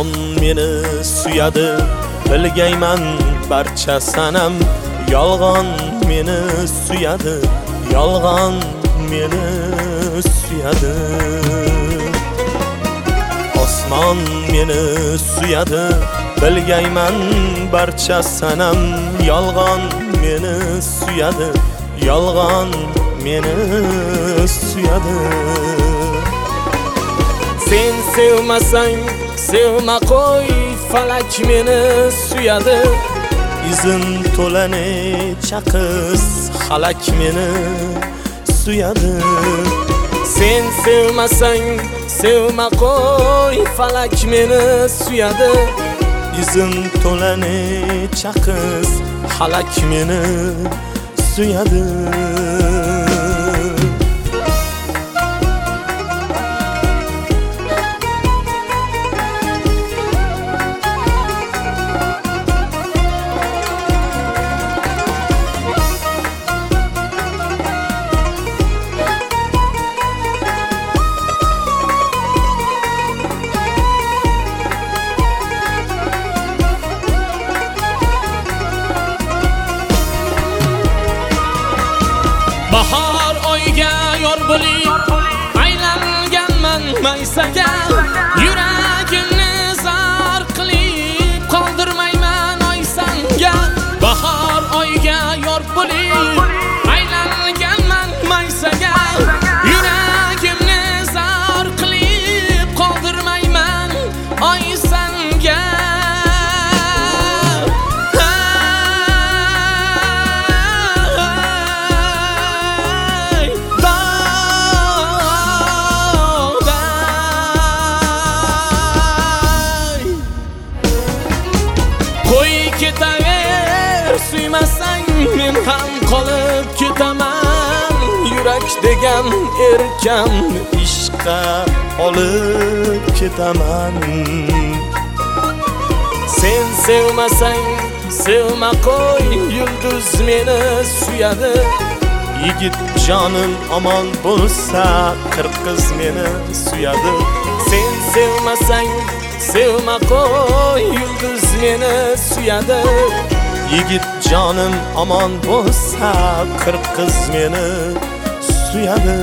Osmon meni suyadi, bilgayman barcha sanam. Yolg'on meni suyadi, yolg'on meni suyadi. Osmon meni suyadi, bilgayman barcha sanam. Yolg'on meni suyadi, yolg'on meni suyadi. Sen sevmasang sevma qo'y, falak meni suyadi. Izin to'lane chaqis, xalak meni suyadi. Sen sevmasang sevma qo'y, falak meni suyadi. Izin to'lane chaqis, xalak meni suyadi. Bahor oyga yor bo'lib aylanganman maysaga. Yuragimni zar qilib qoldirmayman oysanga. Bahor oyga yor bo'lib aylanganman maysaga. Yuragimni zar qilib qoldirmayman oysanga. Ketaver, suymasang men ham qolib ketaman. Yurak degan erkam ishqqa olib ketaman. Sen sevmasang sevma qo'y, yulduz meni suyadi. Yigit jonim omon bo'lsa, qirqiz meni suyadi. Sen sevmasang sevma qo'y, yulduz meni suyadi. Yigit jonim omon bo'lsa, qirqiz meni suyadi.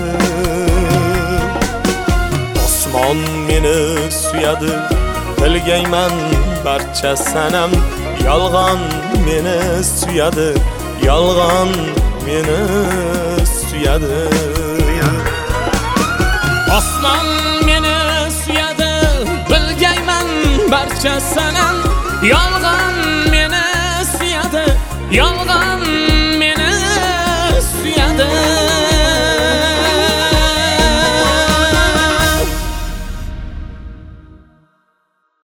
Osmon meni suyadi, bilgayman barcha sanam. Yolg'on meni suyadi, yolg'on meni suyadi. Osmon meni suyadi, bilgayman barcha sanam. Yolg'on